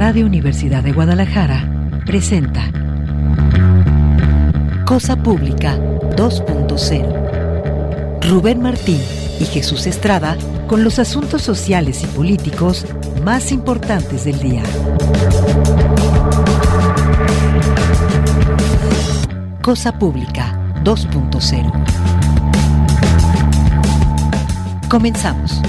Radio Universidad de Guadalajara presenta Cosa Pública 2.0. Rubén Martín y Jesús Estrada con los asuntos sociales y políticos más importantes del día. Cosa Pública 2.0. Comenzamos.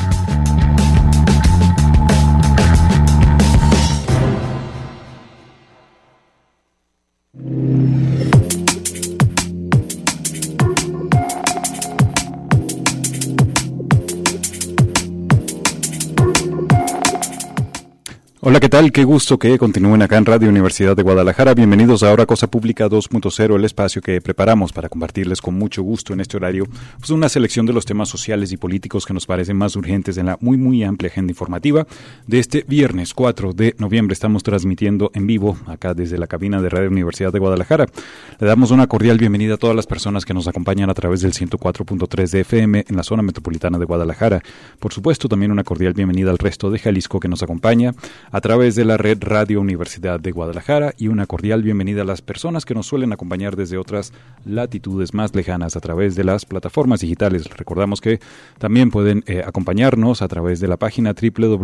Hola, ¿qué tal? Qué gusto que continúen acá en Radio Universidad de Guadalajara. Bienvenidos a ahora Cosa Pública 2.0, el espacio que preparamos para compartirles con mucho gusto en este horario pues una selección de los temas sociales y políticos que nos parecen más urgentes en la muy amplia agenda informativa de este viernes 4 de noviembre. Estamos transmitiendo en vivo acá desde la cabina de Radio Universidad de Guadalajara. Le damos una cordial bienvenida a todas las personas que nos acompañan a través del 104.3 de FM en la zona metropolitana de Guadalajara. Por supuesto, también una cordial bienvenida al resto de Jalisco que nos acompaña a través de la red Radio Universidad de Guadalajara, y una cordial bienvenida a las personas que nos suelen acompañar desde otras latitudes más lejanas a través de las plataformas digitales. Recordamos que también pueden acompañarnos a través de la página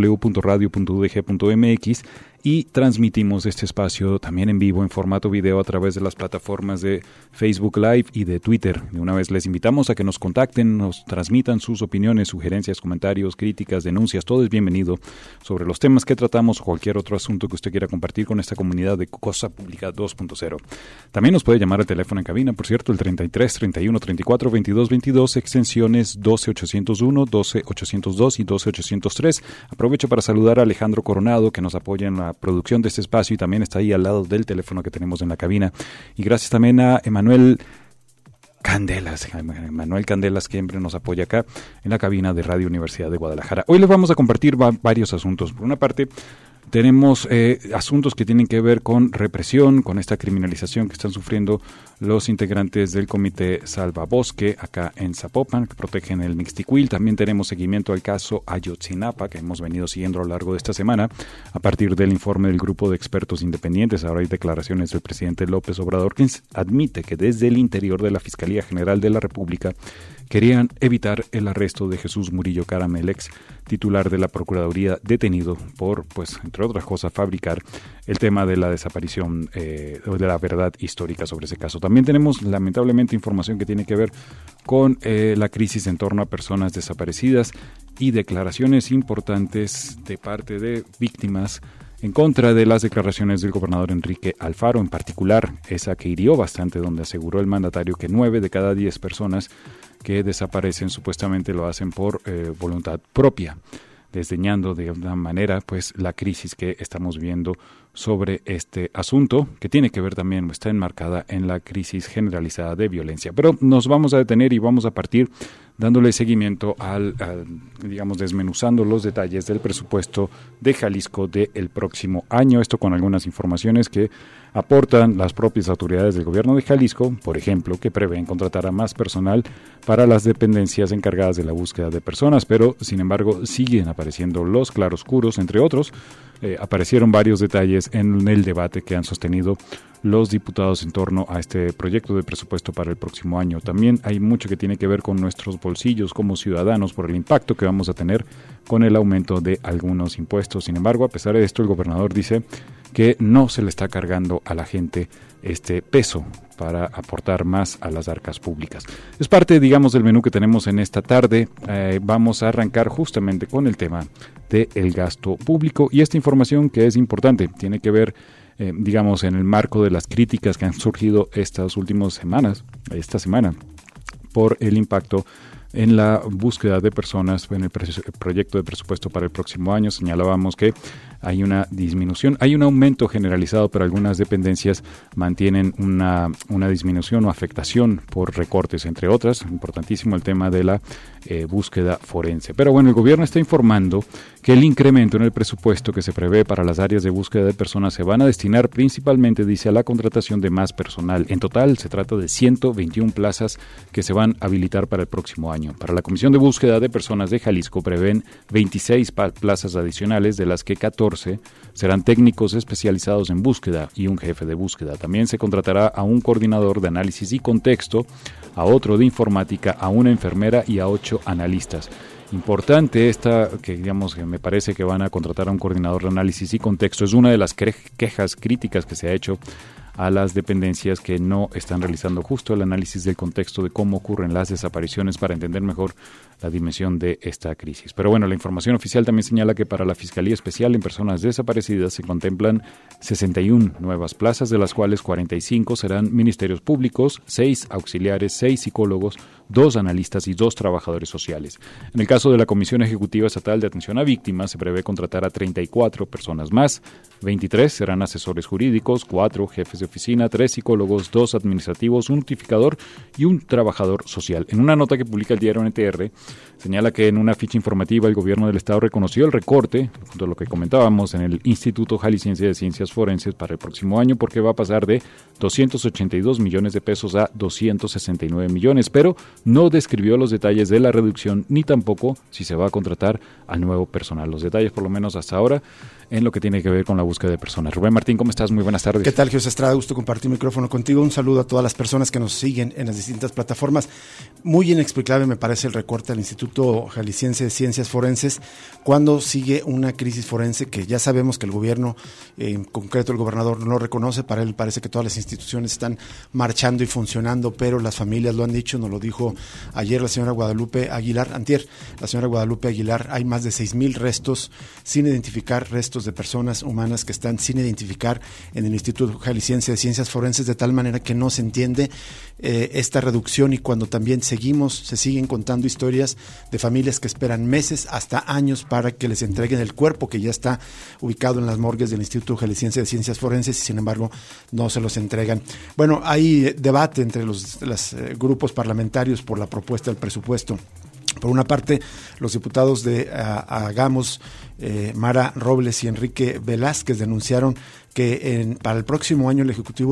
www.radio.udg.mx, y transmitimos este espacio también en vivo en formato video a través de las plataformas de Facebook Live y de Twitter. De una vez les invitamos a que nos contacten, nos transmitan sus opiniones, sugerencias, comentarios, críticas, denuncias. Todo es bienvenido sobre los temas que tratamos o cualquier otro asunto que usted quiera compartir con esta comunidad de Cosa Pública 2.0. También nos puede llamar al teléfono en cabina, por cierto, el 33 31 34 22 22, extensiones 12801, 12802 y 12803. Aprovecho para saludar a Alejandro Coronado, que nos apoya en la producción de este espacio y también está ahí al lado del teléfono que tenemos en la cabina. Y gracias también a Emanuel Candelas, que siempre nos apoya acá en la cabina de Radio Universidad de Guadalajara. Hoy les vamos a compartir varios asuntos. Por una parte, tenemos asuntos que tienen que ver con represión, con esta criminalización que están sufriendo los integrantes del Comité Salvabosque acá en Zapopan, que protegen el Mixtiquil. También tenemos seguimiento al caso Ayotzinapa, que hemos venido siguiendo a lo largo de esta semana, a partir del informe del grupo de expertos independientes. Ahora hay declaraciones del presidente López Obrador, que admite que desde el interior de la Fiscalía General de la República querían evitar el arresto de Jesús Murillo Caram, el ex titular de la Procuraduría, detenido por, pues, entre otras cosas, fabricar el tema de la desaparición de la verdad histórica sobre ese caso. También tenemos, lamentablemente, información que tiene que ver con la crisis en torno a personas desaparecidas y declaraciones importantes de parte de víctimas en contra de las declaraciones del gobernador Enrique Alfaro, en particular esa que hirió bastante, donde aseguró el mandatario que 9 de cada 10 personas que desaparecen supuestamente lo hacen por voluntad propia, desdeñando de alguna manera pues la crisis que estamos viendo sobre este asunto, que tiene que ver también, está enmarcada en la crisis generalizada de violencia. Pero nos vamos a detener y vamos a partir dándole seguimiento digamos, desmenuzando los detalles del presupuesto de Jalisco del próximo año. Esto con algunas informaciones que aportan las propias autoridades del gobierno de Jalisco, por ejemplo, que prevén contratar a más personal para las dependencias encargadas de la búsqueda de personas, pero sin embargo siguen apareciendo los claroscuros, entre otros. Aparecieron varios detalles en el debate que han sostenido los diputados en torno a este proyecto de presupuesto para el próximo año. También hay mucho que tiene que ver con nuestros bolsillos como ciudadanos por el impacto que vamos a tener con el aumento de algunos impuestos. Sin embargo, a pesar de esto, el gobernador dice que no se le está cargando a la gente este peso para aportar más a las arcas públicas. Es parte, digamos, del menú que tenemos en esta tarde. Vamos a arrancar justamente con el tema del gasto público, y esta información que es importante tiene que ver digamos, en el marco de las críticas que han surgido esta semana, por el impacto en la búsqueda de personas en el proyecto de presupuesto para el próximo año. Señalábamos que hay una disminución, hay un aumento generalizado, pero algunas dependencias mantienen una disminución o afectación por recortes, entre otras. Importantísimo el tema de la búsqueda forense. Pero bueno, el gobierno está informando que el incremento en el presupuesto que se prevé para las áreas de búsqueda de personas se van a destinar principalmente, dice, a la contratación de más personal. En total se trata de 121 plazas que se van a habilitar para el próximo año. Para la Comisión de Búsqueda de Personas de Jalisco prevén 26 plazas adicionales, de las que 14 14 serán técnicos especializados en búsqueda y un jefe de búsqueda. También se contratará a un coordinador de análisis y contexto, a otro de informática, a una enfermera y a 8 analistas. Importante esta, que digamos que me parece que van a contratar a un coordinador de análisis y contexto. Es una de las quejas críticas que se ha hecho a las dependencias que no están realizando justo el análisis del contexto de cómo ocurren las desapariciones para entender mejor la dimensión de esta crisis. Pero bueno, la información oficial también señala que para la Fiscalía Especial en Personas Desaparecidas se contemplan 61 nuevas plazas, de las cuales 45 serán ministerios públicos, 6 auxiliares, 6 psicólogos, 2 analistas y 2 trabajadores sociales. En el caso de la Comisión Ejecutiva Estatal de Atención a Víctimas, se prevé contratar a 34 personas más, 23 serán asesores jurídicos, 4 jefes de oficina, 3 psicólogos, 2 administrativos, un notificador y un trabajador social. En una nota que publica el diario NTR, señala que en una ficha informativa el gobierno del estado reconoció el recorte, junto a lo que comentábamos, en el Instituto Jalisciense de Ciencias Forenses para el próximo año, porque va a pasar de 282 millones de pesos a 269 millones, pero no describió los detalles de la reducción ni tampoco si se va a contratar al nuevo personal. Los detalles, por lo menos hasta ahora, en lo que tiene que ver con la búsqueda de personas. Rubén Martín, ¿cómo estás? Muy buenas tardes. ¿Qué tal, José Estrada? Gusto compartir micrófono contigo. Un saludo a todas las personas que nos siguen en las distintas plataformas. Muy inexplicable me parece el recorte al Instituto Jalisciense de Ciencias Forenses cuando sigue una crisis forense que ya sabemos que el gobierno, en concreto el gobernador, no reconoce. Para él parece que todas las instituciones están marchando y funcionando, pero las familias lo han dicho, nos lo dijo ayer la señora Guadalupe Aguilar, antier, la señora Guadalupe Aguilar. Hay más de 6,000 restos sin identificar, restos de personas humanas que están sin identificar en el Instituto Jalisciense de Ciencias Forenses, de tal manera que no se entiende esta reducción, y cuando también se siguen contando historias de familias que esperan meses hasta años para que les entreguen el cuerpo que ya está ubicado en las morgues del Instituto Jalisciense de Ciencias Forenses y sin embargo no se los entregan. Bueno, hay debate entre los grupos parlamentarios por la propuesta del presupuesto. Por una parte, los diputados de Hagamos, Mara Robles y Enrique Velázquez, denunciaron que para el próximo año el Ejecutivo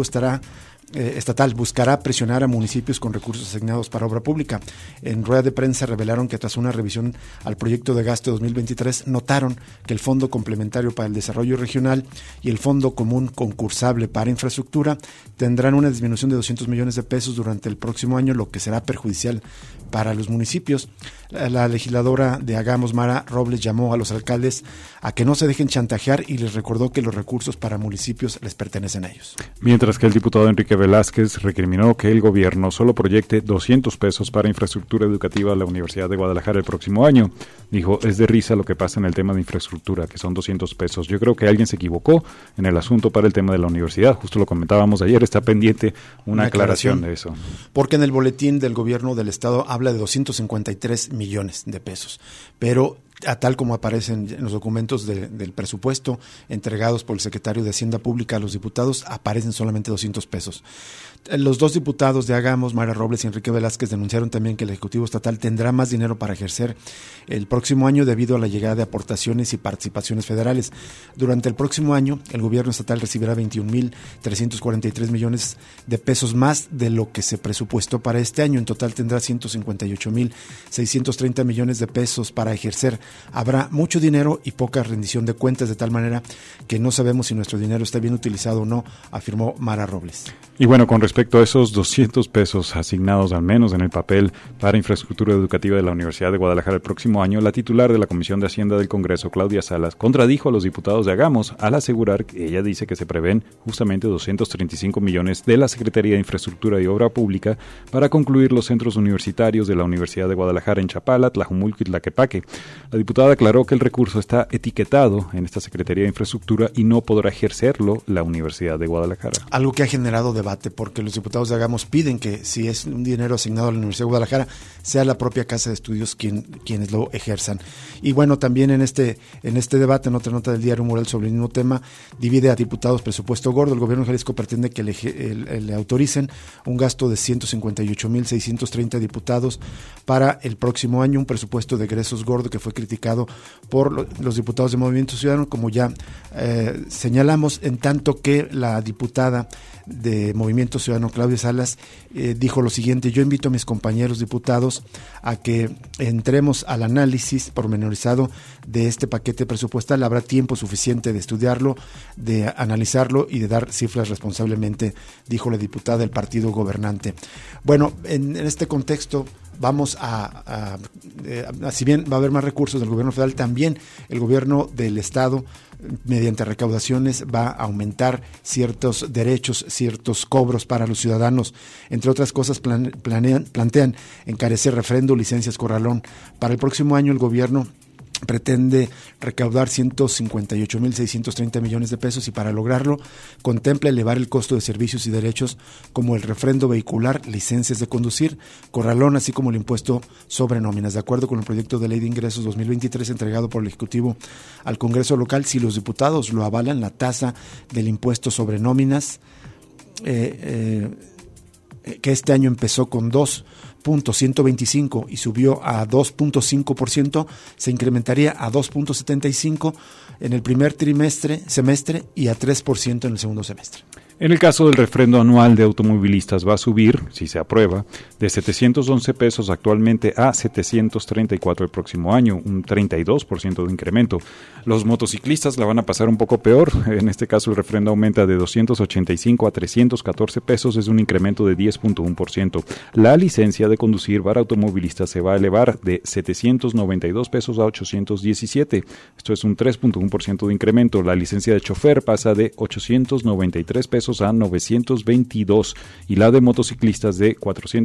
estatal buscará presionar a municipios con recursos asignados para obra pública. En rueda de prensa revelaron que tras una revisión al proyecto de gasto 2023 notaron que el Fondo Complementario para el Desarrollo Regional y el Fondo Común Concursable para Infraestructura tendrán una disminución de 200 millones de pesos durante el próximo año, lo que será perjudicial para los municipios. La legisladora de Hagamos, Mara Robles, llamó a los alcaldes a que no se dejen chantajear y les recordó que los recursos para municipios les pertenecen a ellos. Mientras que el diputado Enrique Velázquez recriminó que el gobierno solo proyecte 200 pesos para infraestructura educativa a la Universidad de Guadalajara el próximo año. Dijo, es de risa lo que pasa en el tema de infraestructura, que son 200 pesos. Yo creo que alguien se equivocó en el asunto para el tema de la universidad. Justo lo comentábamos ayer, está pendiente una aclaración de eso. Porque en el boletín del gobierno del estado habla de 253 millones de pesos, pero a tal como aparecen en los documentos del presupuesto entregados por el secretario de Hacienda Pública a los diputados, aparecen solamente 200 pesos. Los dos diputados de Hagamos, Mara Robles y Enrique Velázquez, denunciaron también que el Ejecutivo Estatal tendrá más dinero para ejercer el próximo año debido a la llegada de aportaciones y participaciones federales. Durante el próximo año, el gobierno estatal recibirá 21.343 millones de pesos más de lo que se presupuestó para este año. En total tendrá 158.630 millones de pesos para ejercer. Habrá mucho dinero y poca rendición de cuentas, de tal manera que no sabemos si nuestro dinero está bien utilizado o no, afirmó Mara Robles. Y bueno, con respecto a esos 200 pesos asignados al menos en el papel para infraestructura educativa de la Universidad de Guadalajara el próximo año, la titular de la Comisión de Hacienda del Congreso, Claudia Salas, contradijo a los diputados de Hagamos al asegurar que ella dice que se prevén justamente 235 millones de la Secretaría de Infraestructura y Obra Pública para concluir los centros universitarios de la Universidad de Guadalajara en Chapala, Tlajumulco y Tlaquepaque. La diputada aclaró que el recurso está etiquetado en esta Secretaría de Infraestructura y no podrá ejercerlo la Universidad de Guadalajara. Algo que ha generado debate, porque los diputados de Hagamos piden que si es un dinero asignado a la Universidad de Guadalajara, sea la propia Casa de Estudios quienes lo ejerzan. Y bueno, también en este debate, en otra nota del diario Mural sobre el mismo tema, divide a diputados presupuesto gordo. El gobierno de Jalisco pretende que le autoricen un gasto de 158.630 diputados para el próximo año, un presupuesto de egresos gordo que fue criticado criticado por los diputados de Movimiento Ciudadano, como ya señalamos, en tanto que la diputada de Movimiento Ciudadano, Claudia Salas, dijo lo siguiente: yo invito a mis compañeros diputados a que entremos al análisis pormenorizado de este paquete presupuestal. Habrá tiempo suficiente de estudiarlo, de analizarlo y de dar cifras responsablemente, dijo la diputada del partido gobernante. Bueno, en este contexto vamos si bien va a haber más recursos del gobierno federal, también el gobierno del estado, mediante recaudaciones, va a aumentar ciertos derechos, ciertos cobros para los ciudadanos. Entre otras cosas, plantean encarecer refrendo, licencias corralón. Para el próximo año el gobierno pretende recaudar 158.630 millones de pesos y para lograrlo contempla elevar el costo de servicios y derechos como el refrendo vehicular, licencias de conducir, corralón, así como el impuesto sobre nóminas. De acuerdo con el proyecto de ley de ingresos 2023 entregado por el Ejecutivo al Congreso local, si los diputados lo avalan, la tasa del impuesto sobre nóminas, que este año empezó con 2.125 y subió a 2.5%, se incrementaría a 2.75 en el primer semestre y a 3% en el segundo semestre. En el caso del refrendo anual de automovilistas va a subir, si se aprueba, de 711 pesos actualmente a 734 el próximo año, un 32% de incremento. Los motociclistas la van a pasar un poco peor. En este caso el refrendo aumenta de 285 a 314 pesos, es un incremento de 10.1%. La licencia de conducir para automovilistas se va a elevar de 792 pesos a 817. Esto es un 3.1% de incremento. La licencia de chofer pasa de 893 pesos a 922 y la de motociclistas de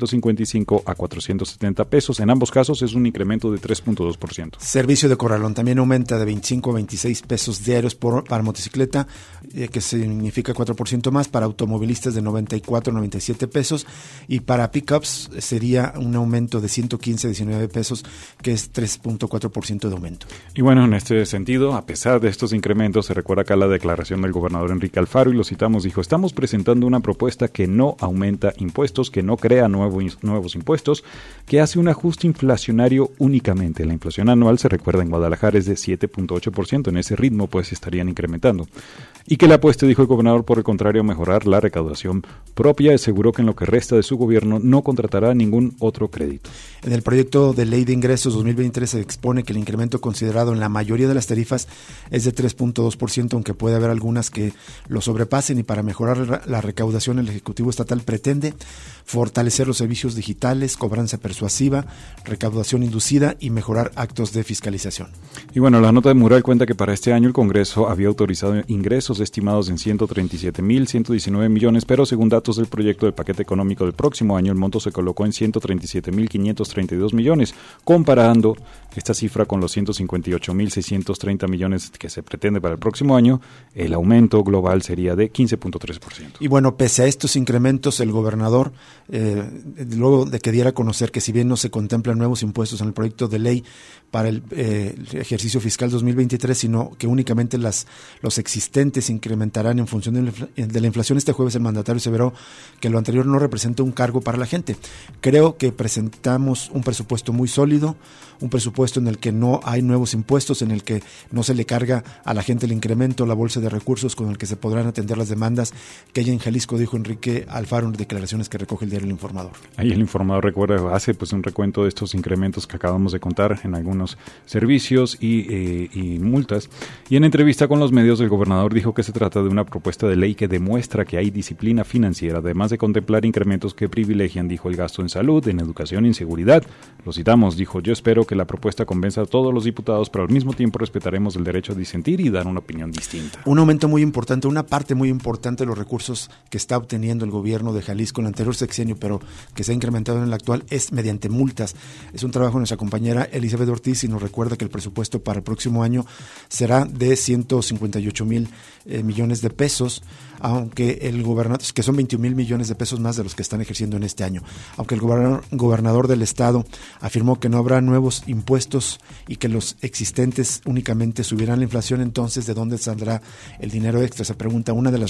455 a 470 pesos. En ambos casos es un incremento de 3.2%. Servicio de corralón también aumenta de 25 a 26 pesos diarios para motocicleta, que significa 4% más, para automovilistas de 94 a 97 pesos y para pickups sería un aumento de 115 a 19 pesos, que es 3.4% de aumento. Y bueno, en este sentido, a pesar de estos incrementos, se recuerda acá la declaración del gobernador Enrique Alfaro y lo citamos, dijo: estamos presentando una propuesta que no aumenta impuestos, que no crea nuevos impuestos, que hace un ajuste inflacionario únicamente. La inflación anual, se recuerda, en Guadalajara es de 7.8%, en ese ritmo pues estarían incrementando. Y que la apuesta, dijo el gobernador, por el contrario, a mejorar la recaudación propia. Aseguró que en lo que resta de su gobierno no contratará ningún otro crédito. En el proyecto de ley de ingresos 2023 se expone que el incremento considerado en la mayoría de las tarifas es de 3.2%, aunque puede haber algunas que lo sobrepasen, y para mejorar la recaudación el Ejecutivo Estatal pretende fortalecer los servicios digitales, cobranza persuasiva, recaudación inducida y mejorar actos de fiscalización. Y bueno, la nota de Mural cuenta que para este año el Congreso había autorizado ingresos estimados en 137.119 millones, pero según datos del proyecto del paquete económico del próximo año, el monto se colocó en 137.532 millones, comparando esta cifra con los 158.630 millones que se pretende para el próximo año. El aumento global sería de 15.3%. Y bueno, pese a estos incrementos, el gobernador, luego de que diera a conocer que si bien no se contemplan nuevos impuestos en el proyecto de ley para el ejercicio fiscal 2023, sino que únicamente los existentes incrementarán en función de la inflación, este jueves el mandatario aseveró que lo anterior no representa un cargo para la gente. Creo que presentamos un presupuesto muy sólido, un presupuesto en el que no hay nuevos impuestos, en el que no se le carga a la gente el incremento, la bolsa de recursos con el que se podrán atender las demandas que hay en Jalisco, dijo Enrique Alfaro en declaraciones que recoge el diario El Informador. Ahí el Informador hace un recuento de estos incrementos que acabamos de contar en algunos servicios y multas. Y en entrevista con los medios, el gobernador dijo que se trata de una propuesta de ley que demuestra que hay disciplina financiera, además de contemplar incrementos que privilegian, dijo, el gasto en salud, en educación y en seguridad. Lo citamos, dijo: yo espero que la propuesta convenza a todos los diputados, pero al mismo tiempo respetaremos el derecho a disentir y dar una opinión distinta. Un aumento muy importante, una parte muy importante de los recursos que está obteniendo el gobierno de Jalisco en el anterior sexenio, pero que se ha incrementado en el actual, es mediante multas. Es un trabajo de nuestra compañera Elizabeth Ortiz y nos recuerda que el presupuesto para el próximo año será de 158,000 millones de pesos, aunque el gobernador, que son 21,000 millones de pesos más de los que están ejerciendo en este año. Aunque el gobernador del estado afirmó que no habrá nuevos impuestos y que los existentes únicamente subirán la inflación, entonces ¿de dónde saldrá el dinero extra? Se pregunta. Una de las respuestas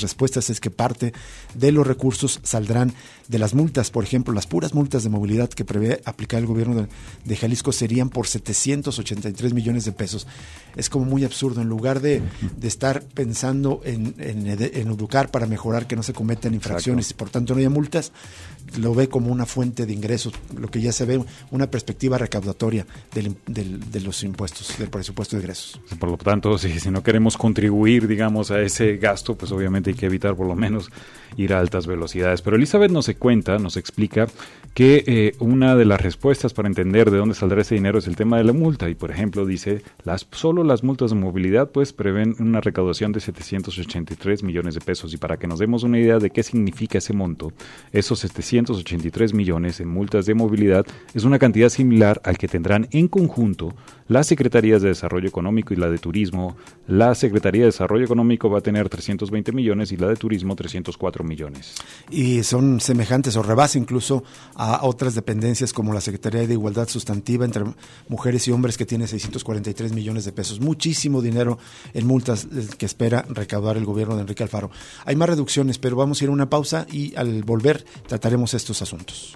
es que parte de los recursos saldrán de las multas. Por ejemplo, las puras multas de movilidad que prevé aplicar el gobierno de Jalisco serían por 783 millones de pesos. Es como muy absurdo. En lugar de estar pensando en educar para mejorar que no se cometan infracciones. Exacto. Y por tanto no haya multas, lo ve como una fuente de ingresos, lo que ya se ve una perspectiva recaudatoria de los impuestos, del presupuesto de ingresos. Por lo tanto, si no queremos contribuir, digamos, a ese gasto, pues obviamente hay que evitar por lo menos ir a altas velocidades. Pero Elizabeth nos explica que una de las respuestas para entender de dónde saldrá ese dinero es el tema de la multa. Y por ejemplo dice, solo las multas de movilidad pues prevén una recaudación de 783 millones de pesos. Y para que nos demos una idea de qué significa ese monto, esos 783 millones en multas de movilidad es una cantidad similar al que tendrán en conjunto las Secretarías de Desarrollo Económico y la de Turismo. La Secretaría de Desarrollo Económico va a tener 320 millones y la de Turismo 304 millones. Y son semejantes o rebasa incluso a otras dependencias como la Secretaría de Igualdad Sustantiva entre mujeres y hombres, que tiene 643 millones de pesos. Muchísimo dinero en multas que espera recaudar el gobierno de Enrique Alfaro. Hay más reducciones, pero vamos a ir a una pausa y al volver trataremos estos asuntos.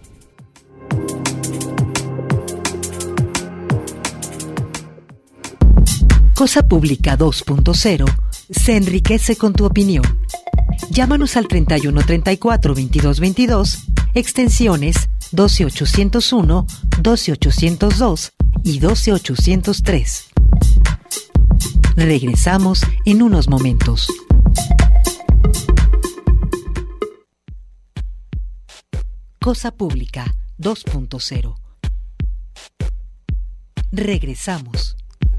Cosa Pública 2.0 se enriquece con tu opinión. Llámanos al 3134-2222, extensiones 12801, 12802 y 12803. Regresamos en unos momentos. Cosa Pública 2.0. Regresamos.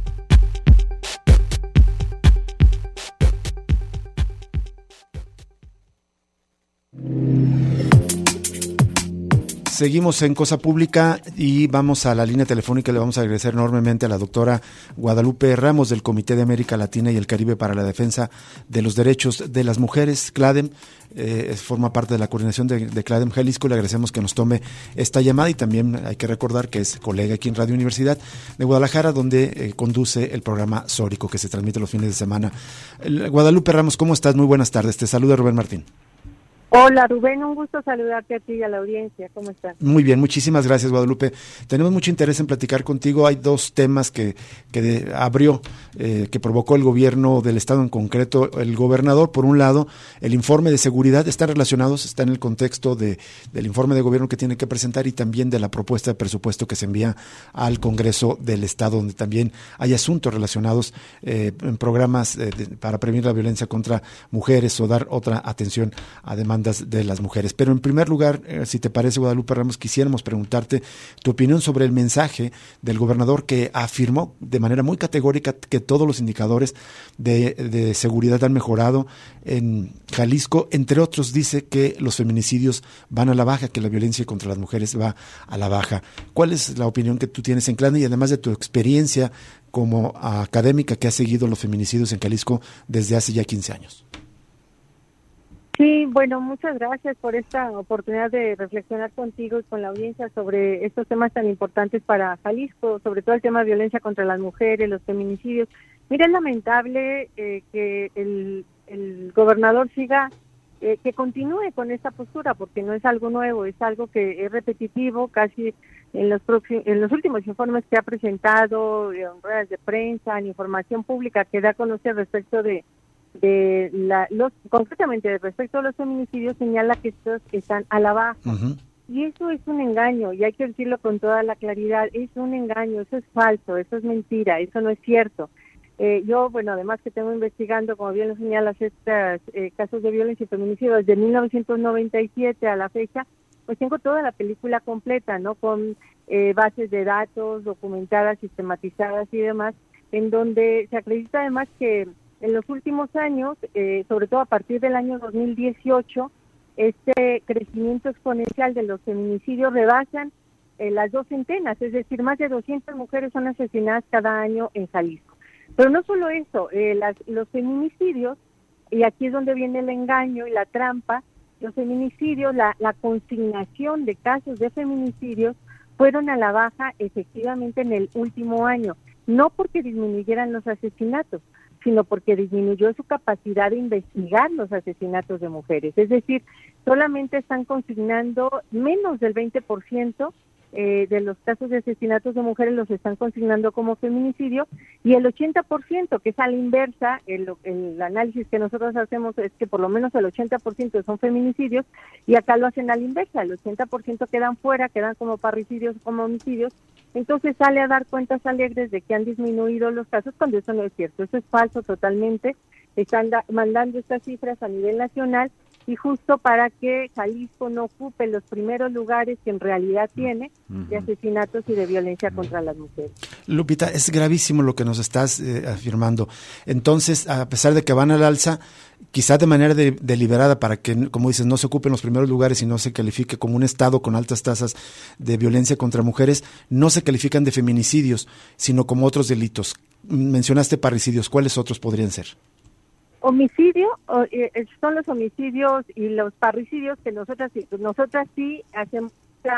Seguimos en Cosa Pública y vamos a la línea telefónica. Le vamos a agradecer enormemente a la doctora Guadalupe Ramos del Comité de América Latina y el Caribe para la Defensa de los Derechos de las Mujeres, CLADEM. Forma parte de la coordinación de CLADEM Jalisco. Le agradecemos que nos tome esta llamada y también hay que recordar que es colega aquí en Radio Universidad de Guadalajara, donde conduce el programa Sórico que se transmite los fines de semana. Guadalupe Ramos, ¿cómo estás? Muy buenas tardes. Te saluda Rubén Martín. Hola Rubén, un gusto saludarte a ti y a la audiencia. ¿Cómo estás? Muy bien, muchísimas gracias Guadalupe. Tenemos mucho interés en platicar contigo. Hay dos temas que abrió, que provocó el gobierno del estado, en concreto el gobernador. Por un lado, el informe de seguridad, están relacionados, está en el contexto del informe de gobierno que tiene que presentar y también de la propuesta de presupuesto que se envía al Congreso del estado, donde también hay asuntos relacionados en programas para prevenir la violencia contra mujeres o dar otra atención a demandas de las mujeres. Pero en primer lugar, si te parece, Guadalupe Ramos, quisiéramos preguntarte tu opinión sobre el mensaje del gobernador, que afirmó de manera muy categórica que todos los indicadores de seguridad han mejorado en Jalisco. Entre otros, dice que los feminicidios van a la baja, que la violencia contra las mujeres va a la baja. ¿Cuál es la opinión que tú tienes en CLADEM y además de tu experiencia como académica que ha seguido los feminicidios en Jalisco desde hace ya 15 años? Sí, bueno, muchas gracias por esta oportunidad de reflexionar contigo y con la audiencia sobre estos temas tan importantes para Jalisco, sobre todo el tema de violencia contra las mujeres, los feminicidios. Mira, es lamentable que el gobernador siga, que continúe con esta postura, porque no es algo nuevo, es algo que es repetitivo, casi en los últimos informes que ha presentado, en ruedas de prensa, en información pública que da a conocer respecto concretamente respecto a los feminicidios, señala que estos están a la baja. Uh-huh. Y eso es un engaño, y hay que decirlo con toda la claridad, es un engaño, eso es falso, eso es mentira, eso no es cierto. Yo, bueno, además que tengo investigando, como bien lo señalas, estos casos de violencia y feminicidio desde 1997 a la fecha, pues tengo toda la película completa, ¿no? Con bases de datos documentadas, sistematizadas y demás, en donde se acredita además que en los últimos años, sobre todo a partir del año 2018, este crecimiento exponencial de los feminicidios rebasan las 200, es decir, más de 200 mujeres son asesinadas cada año en Jalisco. Pero no solo eso, los feminicidios, y aquí es donde viene el engaño y la trampa, los feminicidios, la consignación de casos de feminicidios fueron a la baja efectivamente en el último año, no porque disminuyeran los asesinatos, sino porque disminuyó su capacidad de investigar los asesinatos de mujeres. Es decir, solamente están consignando menos del 20% de los casos de asesinatos de mujeres los están consignando como feminicidio, y el 80%, que es a la inversa, el análisis que nosotros hacemos es que por lo menos el 80% son feminicidios, y acá lo hacen a la inversa, el 80% quedan fuera, quedan como parricidios, como homicidios. Entonces sale a dar cuentas alegres de que han disminuido los casos, cuando eso no es cierto, eso es falso totalmente. Están mandando estas cifras a nivel nacional, y justo para que Jalisco no ocupe los primeros lugares que en realidad tiene de asesinatos y de violencia contra las mujeres. Lupita, es gravísimo lo que nos estás afirmando. Entonces, a pesar de que van al alza, quizás de manera deliberada para que, como dices, no se ocupen los primeros lugares y no se califique como un estado con altas tasas de violencia contra mujeres, no se califican de feminicidios, sino como otros delitos. Mencionaste parricidios, ¿cuáles otros podrían ser? Homicidio, son los homicidios y los parricidios que nosotras sí hacemos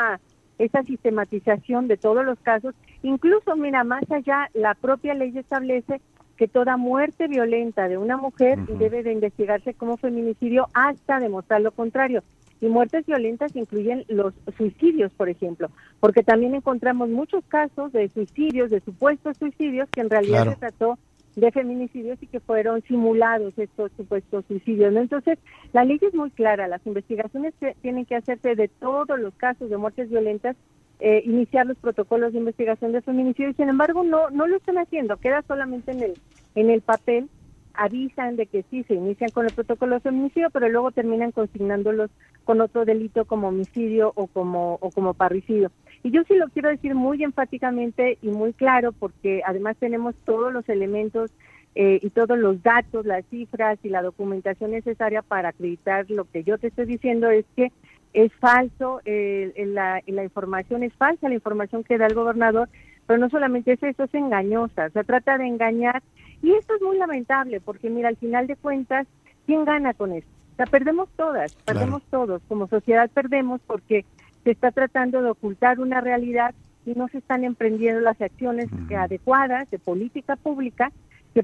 esa sistematización de todos los casos. Incluso, mira, más allá, la propia ley establece que toda muerte violenta de una mujer debe de investigarse como feminicidio hasta demostrar lo contrario. Y muertes violentas incluyen los suicidios, por ejemplo, porque también encontramos muchos casos de suicidios, de supuestos suicidios, que en realidad se trató de feminicidios y que fueron simulados estos supuestos suicidios, ¿no? Entonces, la ley es muy clara, las investigaciones tienen que hacerse de todos los casos de muertes violentas, iniciar los protocolos de investigación de feminicidio, y sin embargo no lo están haciendo, queda solamente en el papel. Avisan de que sí se inician con el protocolo de feminicidio, pero luego terminan consignándolos con otro delito como homicidio o como parricidio. Y yo sí lo quiero decir muy enfáticamente y muy claro, porque además tenemos todos los elementos y todos los datos, las cifras y la documentación necesaria para acreditar lo que yo te estoy diciendo, es que es falso, la información es falsa, la información que da el gobernador, pero no solamente es eso, es engañosa, se trata de engañar. Y esto es muy lamentable, porque mira, al final de cuentas, ¿quién gana con esto? O sea, perdemos todas, perdemos todos, como sociedad perdemos, porque se está tratando de ocultar una realidad y no se están emprendiendo las acciones adecuadas de política pública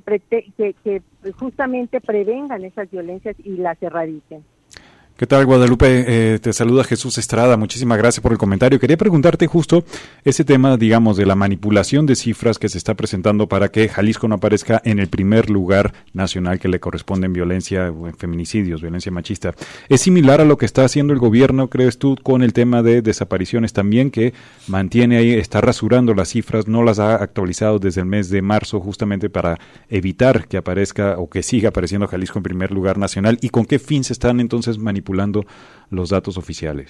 que justamente prevengan esas violencias y las erradiquen. ¿Qué tal, Guadalupe? Te saluda Jesús Estrada, muchísimas gracias por el comentario. Quería preguntarte justo ese tema, digamos, de la manipulación de cifras que se está presentando para que Jalisco no aparezca en el primer lugar nacional que le corresponde en violencia o en feminicidios, violencia machista. ¿Es similar a lo que está haciendo el gobierno, crees tú, con el tema de desapariciones también, que mantiene ahí, está rasurando las cifras, no las ha actualizado desde el mes de marzo justamente para evitar que aparezca o que siga apareciendo Jalisco en primer lugar nacional? ¿Y con qué fin se están entonces manipulando los datos oficiales?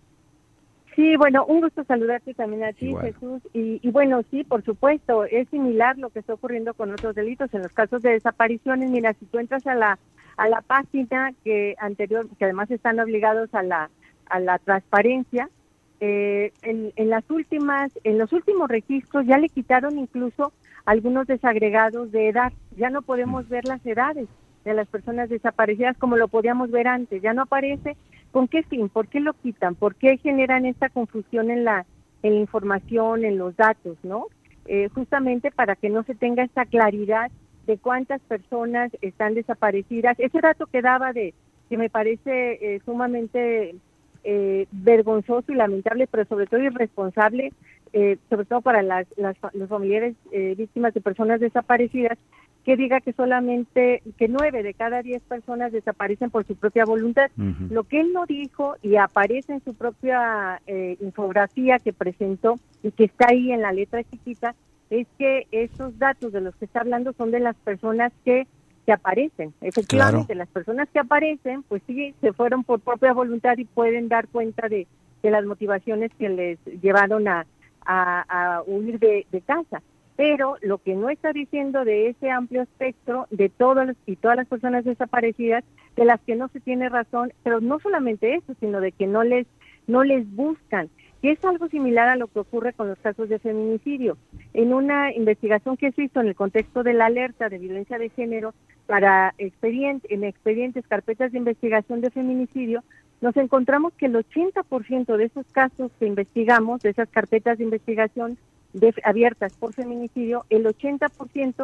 Sí, bueno, un gusto saludarte también a ti, Igual. Jesús. Y bueno, sí, por supuesto, es similar lo que está ocurriendo con otros delitos. En los casos de desapariciones, mira, si tú entras a la página que además están obligados a la transparencia, en los últimos registros ya le quitaron incluso algunos desagregados de edad. Ya no podemos ver las edades de las personas desaparecidas como lo podíamos ver antes, ya no aparece. ¿Con qué fin? ¿Por qué lo quitan? ¿Por qué generan esta confusión en la información, en los datos, no? Justamente para que no se tenga esta claridad de cuántas personas están desaparecidas. Ese dato que daba que me parece sumamente vergonzoso y lamentable, pero sobre todo irresponsable, sobre todo para los familiares víctimas de personas desaparecidas, que diga que solamente 9 de cada 10 personas desaparecen por su propia voluntad. Lo que él no dijo, y aparece en su propia infografía que presentó y que está ahí en la letra chiquita, es que esos datos de los que está hablando son de las personas que aparecen. Efectivamente, Las personas que aparecen, pues sí, se fueron por propia voluntad y pueden dar cuenta de las motivaciones que les llevaron a huir de casa. Pero lo que no está diciendo de ese amplio espectro de todas las personas desaparecidas, de las que no se tiene razón, pero no solamente eso, sino de que no les buscan, que es algo similar a lo que ocurre con los casos de feminicidio. En una investigación que se hizo en el contexto de la alerta de violencia de género para expedientes, carpetas de investigación de feminicidio, nos encontramos que el 80% de esos casos que investigamos, de esas carpetas de investigación abiertas por feminicidio, el 80%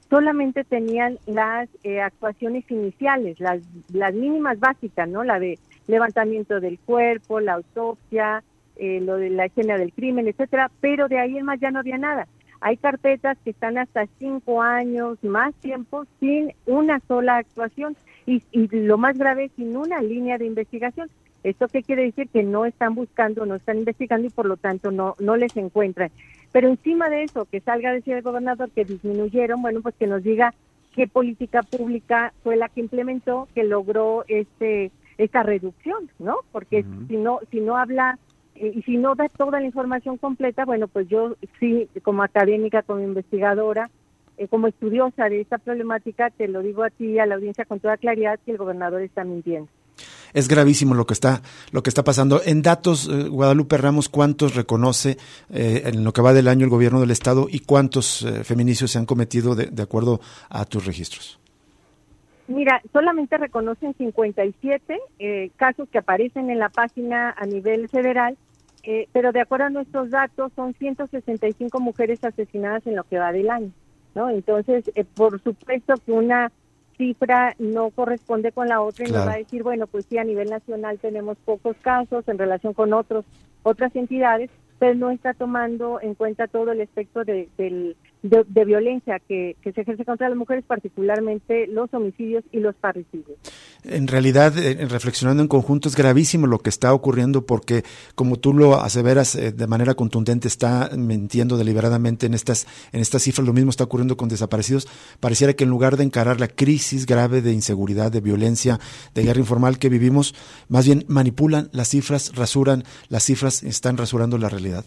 solamente tenían las actuaciones iniciales, las mínimas básicas, ¿no? La de levantamiento del cuerpo, la autopsia, lo de la escena del crimen, etcétera, pero de ahí en más ya no había nada. Hay carpetas que están hasta 5 años, más tiempo, sin una sola actuación y lo más grave, sin una línea de investigación. ¿Esto qué quiere decir? Que no están buscando, no están investigando y por lo tanto no les encuentran. Pero encima de eso, que salga a decir el gobernador que disminuyeron, bueno, pues que nos diga qué política pública fue la que implementó, que logró esta reducción, ¿no? Porque si no habla y si no da toda la información completa, bueno, pues yo sí, como académica, como investigadora, como estudiosa de esta problemática, te lo digo a ti, a la audiencia con toda claridad, que el gobernador está mintiendo. Es gravísimo lo que está pasando. En datos, Guadalupe Ramos, ¿cuántos reconoce en lo que va del año el gobierno del estado y cuántos feminicidios se han cometido de acuerdo a tus registros? Mira, solamente reconocen 57 casos que aparecen en la página a nivel federal, pero de acuerdo a nuestros datos son 165 mujeres asesinadas en lo que va del año, ¿no? Entonces, por supuesto que una cifra no corresponde con la otra y claro. Nos va a decir, bueno, pues sí, a nivel nacional tenemos pocos casos en relación con otras entidades, pero no está tomando en cuenta todo el espectro de violencia que se ejerce contra las mujeres, particularmente los homicidios y los parricidios. En realidad, reflexionando en conjunto, es gravísimo lo que está ocurriendo porque, como tú lo aseveras de manera contundente, está mintiendo deliberadamente en estas cifras. Lo mismo está ocurriendo con desaparecidos. Pareciera que en lugar de encarar la crisis grave de inseguridad, de violencia, de guerra informal que vivimos, más bien manipulan las cifras, rasuran las cifras, están rasurando la realidad.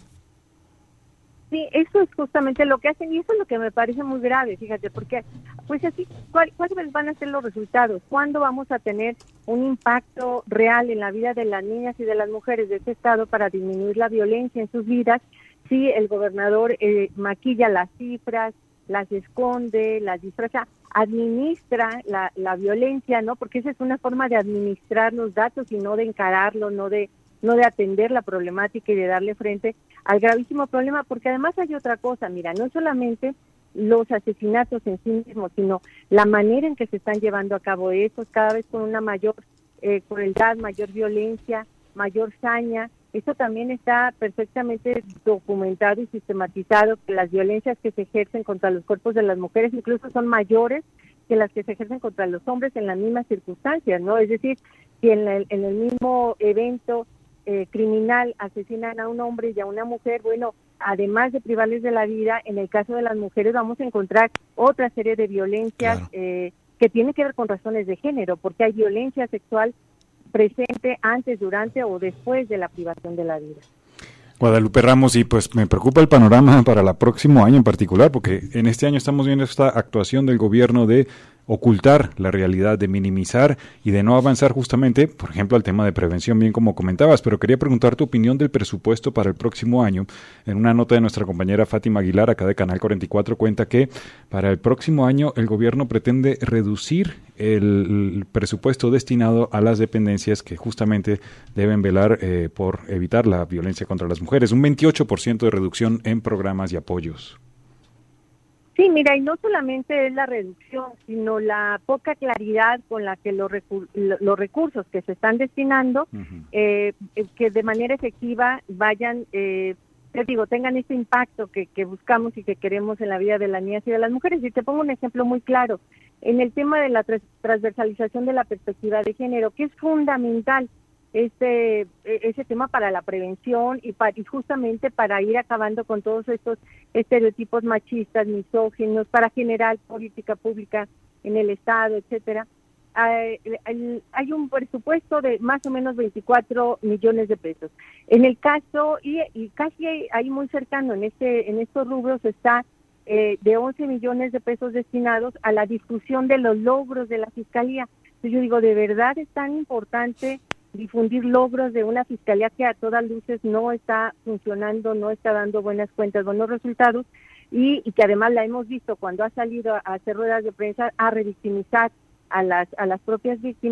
Sí, eso es justamente lo que hacen y eso es lo que me parece muy grave, fíjate, porque pues así, ¿cuáles van a ser los resultados? ¿Cuándo vamos a tener un impacto real en la vida de las niñas y de las mujeres de este estado para disminuir la violencia en sus vidas si el gobernador maquilla las cifras, las esconde, las disfraza, administra la violencia, ¿no? Porque esa es una forma de administrar los datos y no de encararlo, no de atender la problemática y de darle frente al gravísimo problema, porque además hay otra cosa, mira, no solamente los asesinatos en sí mismos, sino la manera en que se están llevando a cabo esos, cada vez con una mayor crueldad, mayor violencia, mayor saña. Esto también está perfectamente documentado y sistematizado, que las violencias que se ejercen contra los cuerpos de las mujeres incluso son mayores que las que se ejercen contra los hombres en las mismas circunstancias, ¿no? Es decir, si en el mismo evento criminal asesinan a un hombre y a una mujer, bueno, además de privarles de la vida, en el caso de las mujeres vamos a encontrar otra serie de violencias claro. Que tienen que ver con razones de género, porque hay violencia sexual presente antes, durante o después de la privación de la vida. Guadalupe Ramos, y pues me preocupa el panorama para el próximo año en particular, porque en este año estamos viendo esta actuación del gobierno de ocultar la realidad, de minimizar y de no avanzar justamente, por ejemplo, al tema de prevención, bien como comentabas, pero quería preguntar tu opinión del presupuesto para el próximo año. En una nota de nuestra compañera Fátima Aguilar, acá de Canal 44, cuenta que para el próximo año el gobierno pretende reducir el presupuesto destinado a las dependencias que justamente deben velar por evitar la violencia contra las mujeres, un 28% de reducción en programas y apoyos. Sí, mira, y no solamente es la reducción, sino la poca claridad con la que los recursos que se están destinando, que de manera efectiva vayan, tengan este impacto que buscamos y que queremos en la vida de las niñas y de las mujeres. Y te pongo un ejemplo muy claro, en el tema de la transversalización de la perspectiva de género, que es fundamental ese tema para la prevención y justamente para ir acabando con todos estos estereotipos machistas, misóginos, para generar política pública en el Estado, etcétera. Hay un presupuesto de más o menos 24 millones de pesos. En el caso, y casi ahí muy cercano, en estos rubros está de 11 millones de pesos destinados a la difusión de los logros de la Fiscalía. Entonces yo digo, ¿de verdad es tan importante difundir logros de una fiscalía que a todas luces no está funcionando, no está dando buenas cuentas, buenos resultados, y que además la hemos visto cuando ha salido a hacer ruedas de prensa a revictimizar a las propias víctimas?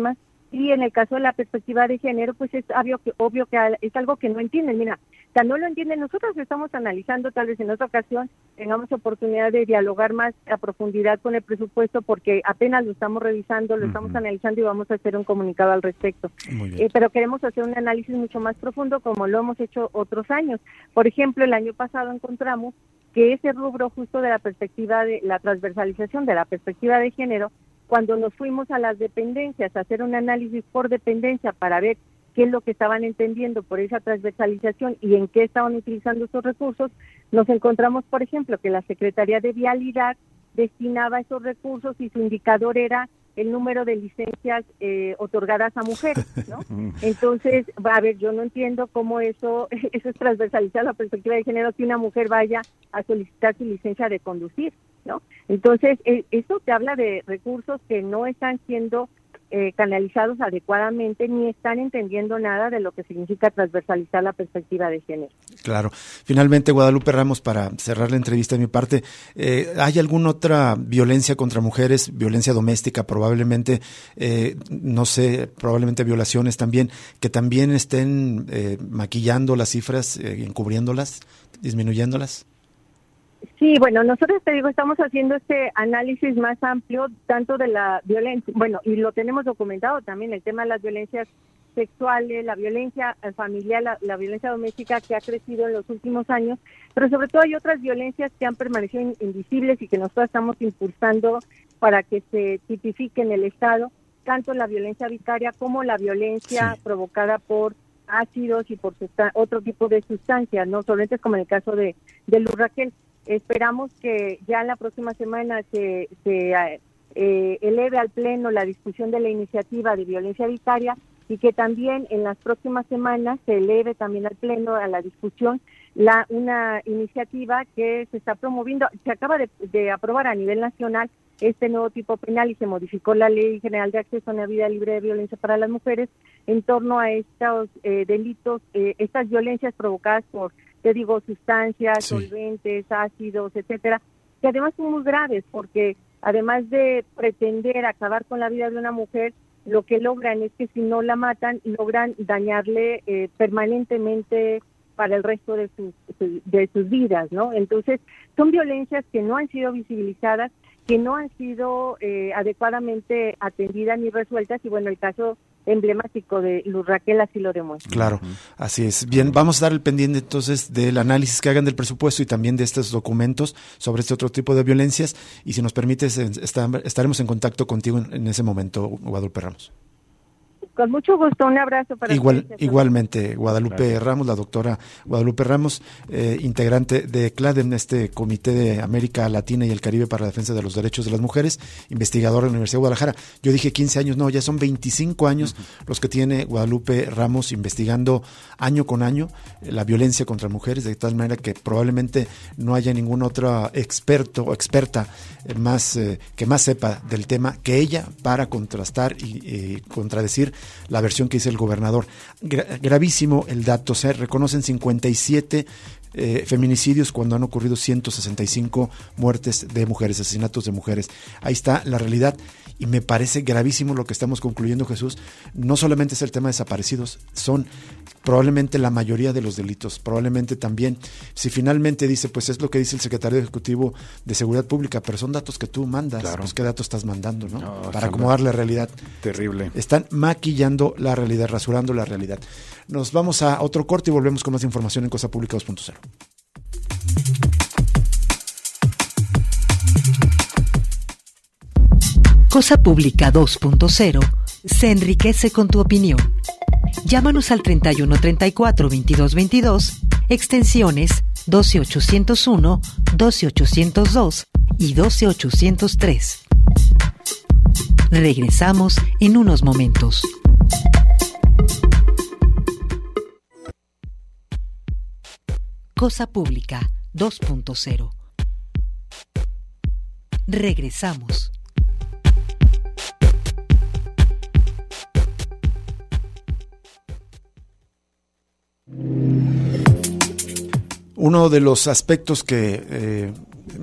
Y en el caso de la perspectiva de género, pues es obvio que es algo que no entienden. Mira, o sea, no lo entienden. Nosotros estamos analizando, tal vez en otra ocasión tengamos oportunidad de dialogar más a profundidad con el presupuesto, porque apenas lo estamos revisando, lo estamos analizando y vamos a hacer un comunicado al respecto. Pero queremos hacer un análisis mucho más profundo, como lo hemos hecho otros años. Por ejemplo, el año pasado encontramos que ese rubro justo de la perspectiva de la transversalización de la perspectiva de género, cuando nos fuimos a las dependencias a hacer un análisis por dependencia para ver qué es lo que estaban entendiendo por esa transversalización y en qué estaban utilizando esos recursos, nos encontramos, por ejemplo, que la Secretaría de Vialidad destinaba esos recursos y su indicador era el número de licencias otorgadas a mujeres, ¿no? Entonces, a ver, yo no entiendo cómo eso es transversalizar la perspectiva de género, que una mujer vaya a solicitar su licencia de conducir, ¿no? Entonces, eso te habla de recursos que no están siendo canalizados adecuadamente ni están entendiendo nada de lo que significa transversalizar la perspectiva de género. Claro. Finalmente, Guadalupe Ramos, para cerrar la entrevista de mi parte, ¿hay alguna otra violencia contra mujeres, violencia doméstica probablemente, no sé, probablemente violaciones también, que también estén maquillando las cifras, encubriéndolas, disminuyéndolas? Sí, bueno, nosotros te digo, estamos haciendo este análisis más amplio, tanto de la violencia, bueno, y lo tenemos documentado también, el tema de las violencias sexuales, la violencia familiar, la violencia doméstica que ha crecido en los últimos años, pero sobre todo hay otras violencias que han permanecido invisibles y que nosotros estamos impulsando para que se tipifique en el Estado, tanto la violencia vicaria como la violencia provocada por ácidos y por otro tipo de sustancias, no solamente como en el caso de Luz Raquel. Esperamos que ya en la próxima semana se eleve al Pleno la discusión de la iniciativa de violencia vicaria y que también en las próximas semanas se eleve también al Pleno a la discusión una iniciativa que se está promoviendo, se acaba de aprobar a nivel nacional este nuevo tipo penal y se modificó la Ley General de Acceso a una Vida Libre de Violencia para las Mujeres en torno a estos delitos, estas violencias provocadas por, te digo, sustancias, solventes, ácidos, etcétera, que además son muy graves porque además de pretender acabar con la vida de una mujer, lo que logran es que si no la matan, logran dañarle permanentemente para el resto de sus vidas, ¿no? Entonces, son violencias que no han sido visibilizadas, que no han sido adecuadamente atendidas ni resueltas, y bueno, el caso emblemático de Luz Raquel así lo demuestra. Claro, así es. Bien, vamos a dar el pendiente entonces del análisis que hagan del presupuesto y también de estos documentos sobre este otro tipo de violencias, y si nos permites, estaremos en contacto contigo en ese momento, Guadalupe Ramos. Con mucho gusto, un abrazo para ustedes. Igualmente, Guadalupe Ramos, la doctora Guadalupe Ramos, integrante de CLADEM, este Comité de América Latina y el Caribe para la Defensa de los Derechos de las Mujeres, investigadora de la Universidad de Guadalajara. Yo dije 15 años, no, ya son 25 años los que tiene Guadalupe Ramos investigando año con año la violencia contra mujeres, de tal manera que probablemente no haya ningún otro experto o experta que más sepa del tema que ella para contrastar y contradecir la versión que dice el gobernador. Gravísimo el dato, se reconocen 57 feminicidios cuando han ocurrido 165 muertes de mujeres, asesinatos de mujeres. Ahí está la realidad y me parece gravísimo lo que estamos concluyendo, Jesús. No solamente es el tema de desaparecidos, son probablemente la mayoría de los delitos, probablemente también, si finalmente dice, pues es lo que dice el secretario ejecutivo de Seguridad Pública, pero son datos que tú mandas, claro. Pues qué datos estás mandando, ¿no? Para acomodar la realidad. Terrible. Están maquillando la realidad, rasurando la realidad. Nos vamos a otro corte y volvemos con más información en Cosa Pública 2.0. Cosa Pública 2.0 se enriquece con tu opinión. Llámanos al 31 34 22 22, extensiones 12801, 12802 y 12803. Regresamos en unos momentos. Cosa Pública 2.0. Regresamos. Uno de los aspectos que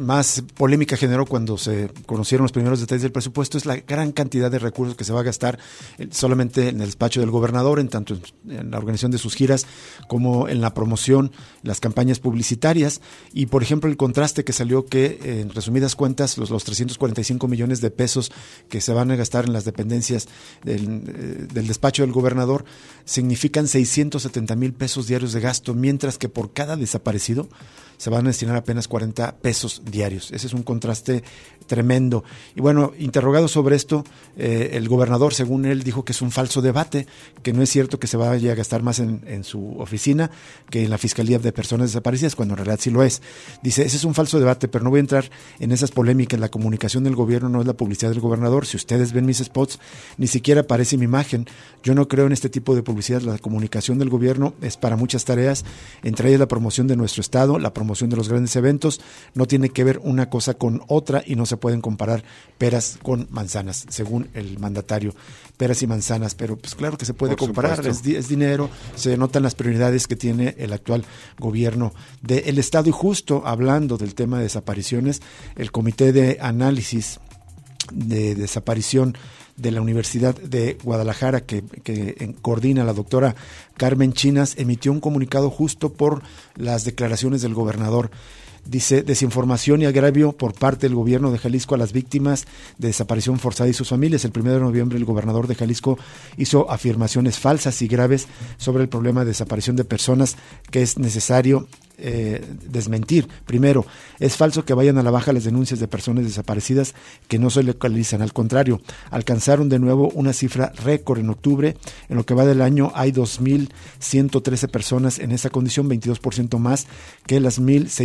más polémica generó cuando se conocieron los primeros detalles del presupuesto es la gran cantidad de recursos que se va a gastar solamente en el despacho del gobernador, en tanto en la organización de sus giras como en la promoción, las campañas publicitarias. Y por ejemplo el contraste que salió que en resumidas cuentas los 345 millones de pesos que se van a gastar en las dependencias del despacho del gobernador significan 670 mil pesos diarios de gasto, mientras que por cada desaparecido se van a destinar apenas 40 pesos diarios. Ese es un contraste tremendo. Y bueno, interrogado sobre esto, el gobernador, según él, dijo que es un falso debate, que no es cierto que se vaya a gastar más en su oficina que en la Fiscalía de Personas Desaparecidas, cuando en realidad sí lo es. Dice, ese es un falso debate, pero no voy a entrar en esas polémicas. La comunicación del gobierno no es la publicidad del gobernador. Si ustedes ven mis spots, ni siquiera aparece mi imagen. Yo no creo en este tipo de publicidad. La comunicación del gobierno es para muchas tareas, entre ellas la promoción de nuestro estado, la promoción de los grandes eventos. No tiene que ver una cosa con otra y no se pueden comparar peras con manzanas, según el mandatario. Peras y manzanas, pero pues claro que se puede comparar, es dinero, se notan las prioridades que tiene el actual gobierno del estado. Y justo hablando del tema de desapariciones, el Comité de Análisis de Desaparición de la Universidad de Guadalajara, que coordina la doctora Carmen Chinas, emitió un comunicado justo por las declaraciones del gobernador. Dice, desinformación y agravio por parte del gobierno de Jalisco a las víctimas de desaparición forzada y sus familias. El 1 de noviembre el gobernador de Jalisco hizo afirmaciones falsas y graves sobre el problema de desaparición de personas que es necesario desmentir. Primero, es falso que vayan a la baja las denuncias de personas desaparecidas que no se localizan. Al contrario, alcanzaron de nuevo una cifra récord en octubre. En lo que va del año hay 2.113 personas en esa condición, 22% más que las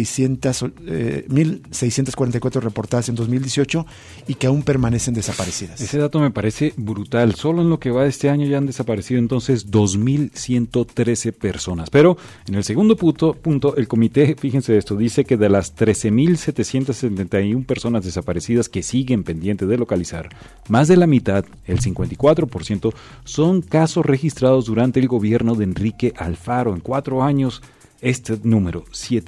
1.644 reportadas en 2018 y que aún permanecen desaparecidas. Ese dato me parece brutal. Solo en lo que va de este año ya han desaparecido entonces 2.113 personas. Pero en el segundo punto, el comité, fíjense esto, dice que de las 13.771 personas desaparecidas que siguen pendientes de localizar, más de la mitad, el 54%, son casos registrados durante el gobierno de Enrique Alfaro. En 4 años, este número,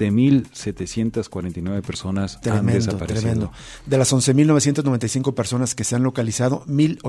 7.749 personas han desaparecido. Tremendo. De las 11.995 personas que se han localizado,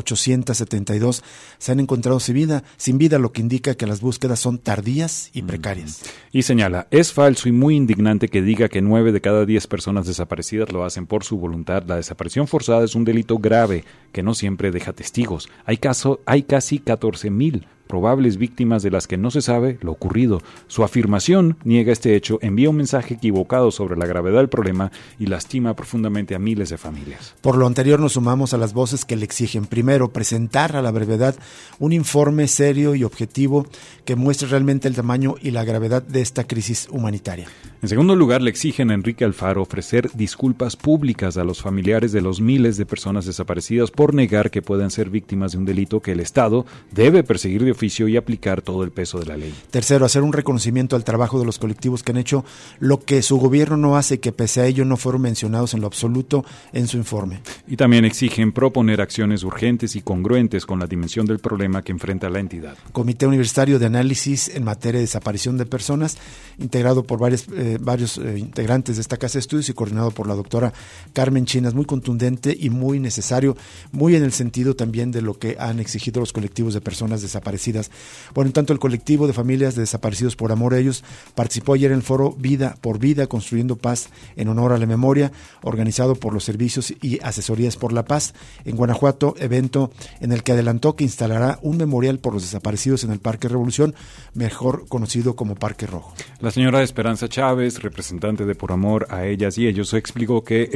1.872 se han encontrado sin vida, lo que indica que las búsquedas son tardías y precarias. Y señala, es falso y muy indignante que diga que 9 de cada 10 personas desaparecidas lo hacen por su voluntad. La desaparición forzada es un delito grave que no siempre deja testigos. Hay casi 14.000 probables víctimas de las que no se sabe lo ocurrido. Su afirmación niega este hecho, envía un mensaje equivocado sobre la gravedad del problema y lastima profundamente a miles de familias. Por lo anterior nos sumamos a las voces que le exigen, primero, presentar a la brevedad un informe serio y objetivo que muestre realmente el tamaño y la gravedad de esta crisis humanitaria. En segundo lugar, le exigen a Enrique Alfaro ofrecer disculpas públicas a los familiares de los miles de personas desaparecidas por negar que puedan ser víctimas de un delito que el Estado debe perseguir de oficio y aplicar todo el peso de la ley. Tercero, hacer un reconocimiento al trabajo de los colectivos que han hecho lo que su gobierno no hace y que pese a ello no fueron mencionados en lo absoluto en su informe. Y también exigen proponer acciones urgentes y congruentes con la dimensión del problema que enfrenta la entidad. Comité Universitario de Análisis en materia de desaparición de personas, integrado por varios integrantes de esta casa de estudios y coordinado por la doctora Carmen Chinas, muy contundente y muy necesario, muy en el sentido también de lo que han exigido los colectivos de personas desaparecidas. Bueno, en tanto el colectivo de familias de desaparecidos por amor a ellos participó ayer en el foro Vida por Vida, Construyendo Paz en honor a la memoria, organizado por los Servicios y Asesorías por la Paz en Guanajuato, evento en el que adelantó que instalará un memorial por los desaparecidos en el Parque Revolución, mejor conocido como Parque Rojo. La señora Esperanza Chávez, representante de Por Amor a Ellas y Ellos, explicó que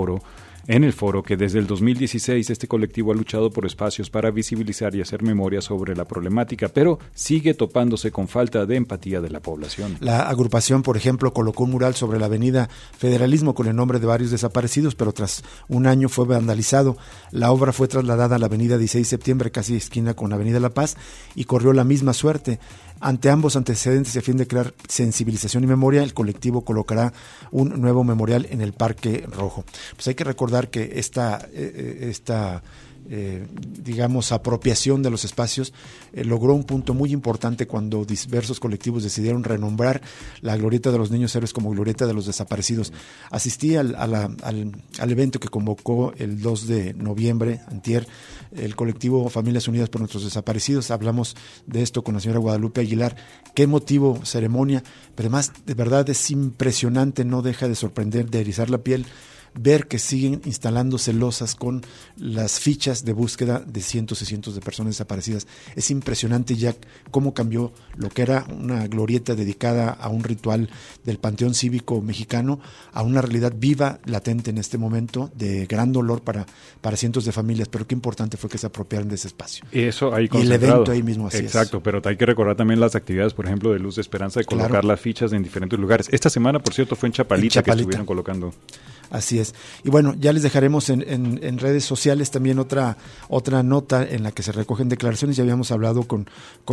en el foro que desde el 2016 este colectivo ha luchado por espacios para visibilizar y hacer memoria sobre la problemática, pero sigue topándose con falta de empatía de la población. La agrupación, por ejemplo, colocó un mural sobre la avenida Federalismo con el nombre de varios desaparecidos, pero tras un año fue vandalizado. La obra fue trasladada a la avenida 16 de septiembre, casi esquina con la avenida La Paz, y corrió la misma suerte. Ante ambos antecedentes y a fin de crear sensibilización y memoria, el colectivo colocará un nuevo memorial en el Parque Rojo. Pues hay que recordar que esta digamos, apropiación de los espacios, logró un punto muy importante cuando diversos colectivos decidieron renombrar la Glorieta de los Niños Héroes como Glorieta de los Desaparecidos. Asistí al evento que convocó el 2 de noviembre, antier, el colectivo Familias Unidas por Nuestros Desaparecidos. Hablamos de esto con la señora Guadalupe Aguilar. Qué emotivo ceremonia, pero además de verdad es impresionante, no deja de sorprender, de erizar la piel, ver que siguen instalándose losas con las fichas de búsqueda de cientos y cientos de personas desaparecidas. Es impresionante ya cómo cambió lo que era una glorieta dedicada a un ritual del Panteón Cívico Mexicano a una realidad viva, latente en este momento, de gran dolor para cientos de familias, pero qué importante fue que se apropiaran de ese espacio. Eso ahí concentrado. Y el evento ahí mismo, así Exacto, pero hay que recordar también las actividades, por ejemplo, de Luz de Esperanza, de colocar las fichas en diferentes lugares. Esta semana, por cierto, fue en Chapalita que estuvieron colocando. Así es. Y bueno, ya les dejaremos en redes sociales también otra nota en la que se recogen declaraciones. Ya habíamos hablado con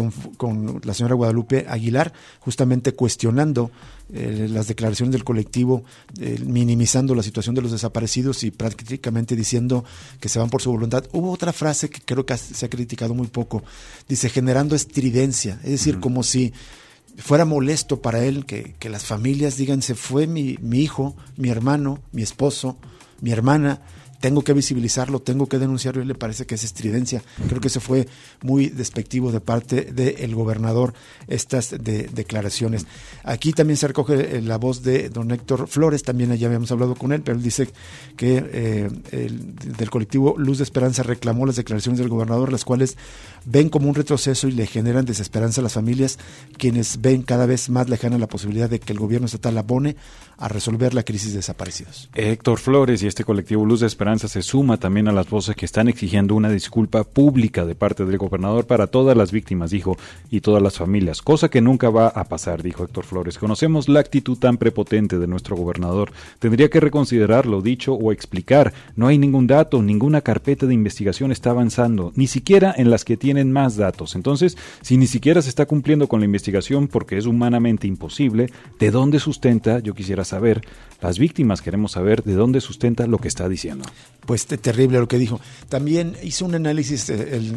la señora Guadalupe Aguilar, justamente cuestionando las declaraciones del colectivo, minimizando la situación de los desaparecidos y prácticamente diciendo que se van por su voluntad. Hubo otra frase que creo que se ha criticado muy poco. Dice, generando estridencia. Es decir, como si fuera molesto para él que las familias digan, se fue mi hijo, mi hermano, mi esposo, mi hermana, tengo que visibilizarlo, tengo que denunciarlo. Y le parece que es estridencia. Creo que se fue muy despectivo de parte del gobernador estas declaraciones. Aquí también se recoge la voz de don Héctor Flores, también ya habíamos hablado con él, pero él dice que del colectivo Luz de Esperanza reclamó las declaraciones del gobernador, las cuales ven como un retroceso y le generan desesperanza a las familias, quienes ven cada vez más lejana la posibilidad de que el gobierno estatal abone a resolver la crisis de desaparecidos. Héctor Flores y este colectivo Luz de Esperanza se suma también a las voces que están exigiendo una disculpa pública de parte del gobernador para todas las víctimas, dijo, y todas las familias, cosa que nunca va a pasar, dijo Héctor Flores. Conocemos la actitud tan prepotente de nuestro gobernador. Tendría que reconsiderar lo dicho o explicar. No hay ningún dato, ninguna carpeta de investigación está avanzando, ni siquiera en las que tienen más datos. Entonces, si ni siquiera se está cumpliendo con la investigación porque es humanamente imposible, ¿de dónde sustenta? Yo quisiera saber. Las víctimas queremos saber de dónde sustenta lo que está diciendo. Pues terrible lo que dijo. También hizo un análisis,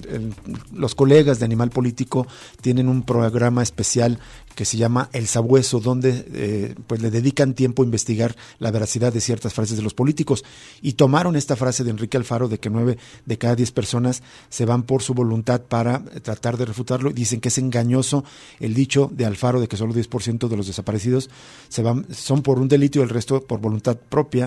los colegas de Animal Político tienen un programa especial que se llama El Sabueso, donde pues le dedican tiempo a investigar la veracidad de ciertas frases de los políticos, y tomaron esta frase de Enrique Alfaro de que 9 de cada 10 personas se van por su voluntad para tratar de refutarlo, y dicen que es engañoso el dicho de Alfaro de que solo 10% de los desaparecidos son por un delito y el resto por voluntad propia.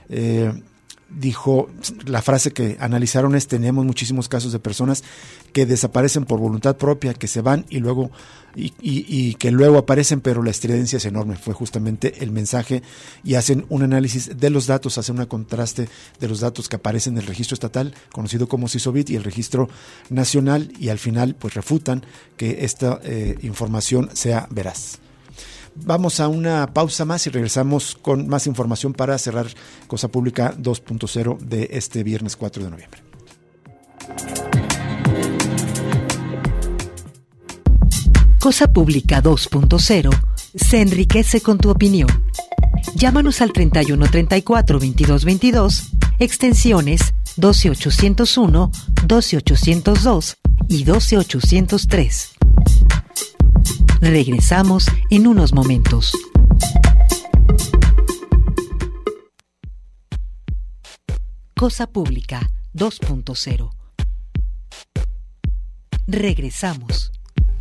Dijo, la frase que analizaron es: tenemos muchísimos casos de personas que desaparecen por voluntad propia, que se van y luego y que luego aparecen, pero la estridencia es enorme. Fue justamente el mensaje, y hacen un análisis de los datos, hacen un contraste de los datos que aparecen en el registro estatal, conocido como CISOBIT, y el registro nacional, y al final pues refutan que esta información sea veraz. Vamos a una pausa más y regresamos con más información para cerrar Cosa Pública 2.0 de este viernes 4 de noviembre. Cosa Pública 2.0 se enriquece con tu opinión. Llámanos al 3134-2222, extensiones 12801, 12802 y 12803. Regresamos en unos momentos. Cosa Pública 2.0. Regresamos.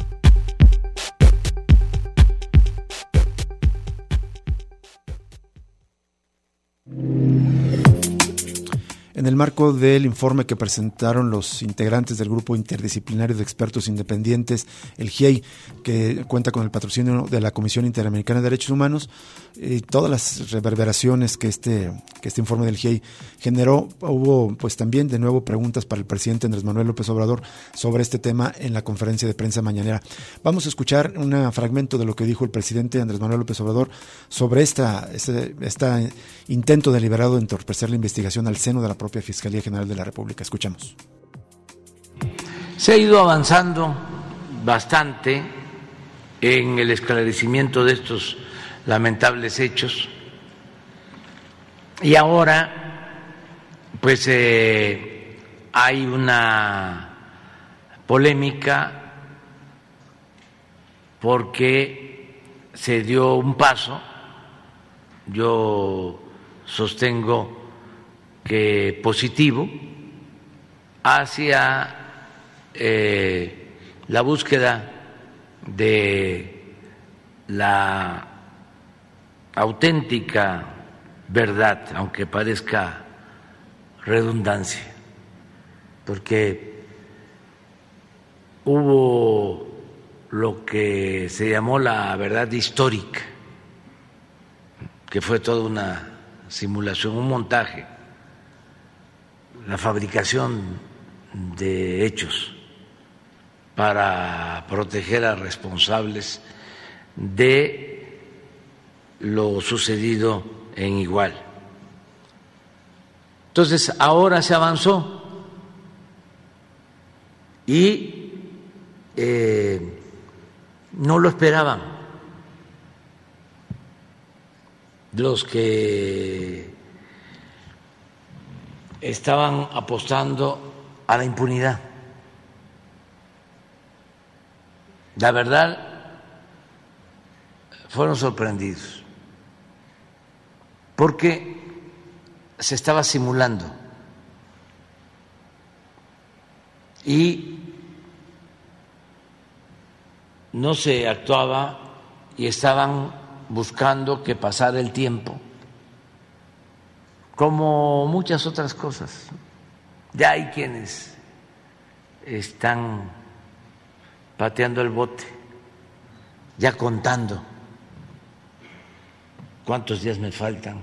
En el marco del informe que presentaron los integrantes del Grupo Interdisciplinario de Expertos Independientes, el GIEI, que cuenta con el patrocinio de la Comisión Interamericana de Derechos Humanos, todas las reverberaciones que este informe del GIEI generó, hubo pues también de nuevo preguntas para el presidente Andrés Manuel López Obrador sobre este tema en la conferencia de prensa mañanera. Vamos a escuchar un fragmento de lo que dijo el presidente Andrés Manuel López Obrador sobre este intento deliberado de entorpecer la investigación al seno de la propia Fiscalía General de la República. Escuchamos. Se ha ido avanzando bastante en el esclarecimiento de estos lamentables hechos, y ahora pues hay una polémica porque se dio un paso, yo sostengo que positivo, hacia la búsqueda de la auténtica verdad, aunque parezca redundancia, porque hubo lo que se llamó la verdad histórica, que fue toda una simulación, un montaje, la fabricación de hechos para proteger a responsables de lo sucedido en Iguala. Entonces, ahora se avanzó y no lo esperaban los que estaban apostando a la impunidad. La verdad, fueron sorprendidos porque se estaba simulando y no se actuaba y estaban buscando que pasara el tiempo, como muchas otras cosas. Ya hay quienes están pateando el bote, ya contando cuántos días me faltan.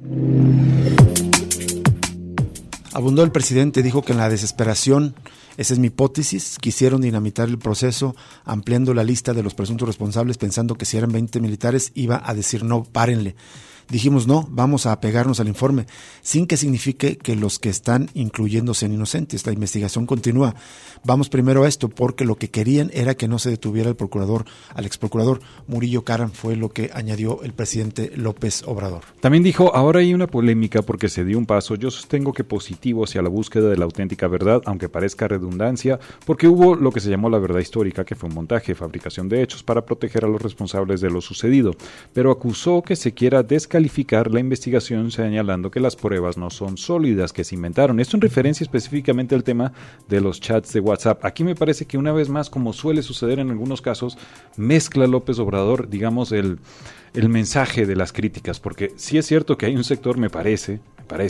Abundó el presidente, dijo que en la desesperación, esa es mi hipótesis, quisieron dinamitar el proceso ampliando la lista de los presuntos responsables pensando que si eran 20 militares iba a decir no, párenle. Dijimos no, vamos a apegarnos al informe, sin que signifique que los que están incluyéndose sean inocentes. La investigación continúa. Vamos primero a esto, porque lo que querían era que no se detuviera el procurador, al exprocurador Murillo Karam, fue lo que añadió el presidente López Obrador. También dijo, ahora hay una polémica porque se dio un paso, yo sostengo que positivo hacia la búsqueda de la auténtica verdad, aunque parezca redundancia, porque hubo lo que se llamó la verdad histórica, que fue un montaje, fabricación de hechos para proteger a los responsables de lo sucedido, pero acusó que se quiera descalificar la investigación señalando que las pruebas no son sólidas, que se inventaron. Esto en referencia específicamente al tema de los chats de WhatsApp. Aquí me parece que una vez más, como suele suceder en algunos casos, mezcla López Obrador, digamos, el mensaje de las críticas, porque sí es cierto que hay un sector, me parece,